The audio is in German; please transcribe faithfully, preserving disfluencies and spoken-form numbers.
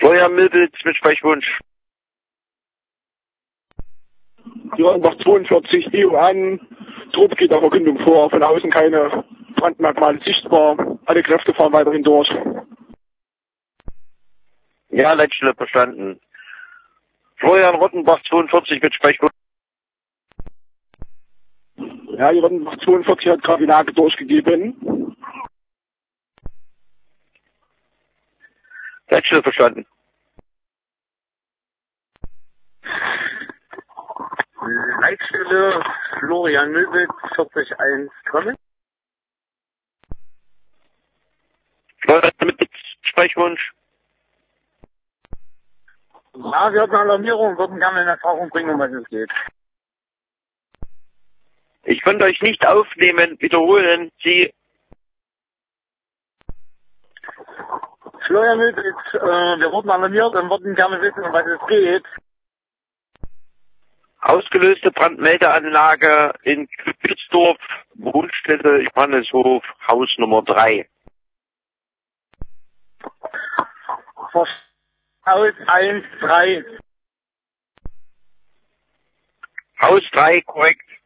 Florian Milbitz mit Sprechwunsch. Die Rottenbach zweiundvierzig, E U an, Trupp geht der Verkündung vor, von außen keine Brandmerkmale sichtbar, alle Kräfte fahren weiterhin durch. Ja, Leitstelle verstanden. Florian Rottenbach zweiundvierzig mit Sprechwunsch. Ja, die Rottenbach zweiundvierzig hat gerade die Lage durchgegeben. Leitstelle verstanden. Leitstelle Florian Milbitz vierzig eins Kremmen. Florian Milbitz, Sprechwunsch. Ja, wir hatten eine Alarmierung und würden gerne in Erfahrung bringen, um was es geht. Ich konnte euch nicht aufnehmen. Wiederholen Sie. Florian Milbitz, äh, wir wurden alarmiert und würden gerne wissen, um was es geht. Ausgelöste Brandmeldeanlage in Kühlsdorf, Wohnstätte Johanneshof, Haus Nummer drei. Haus eins drei. Haus drei, korrekt.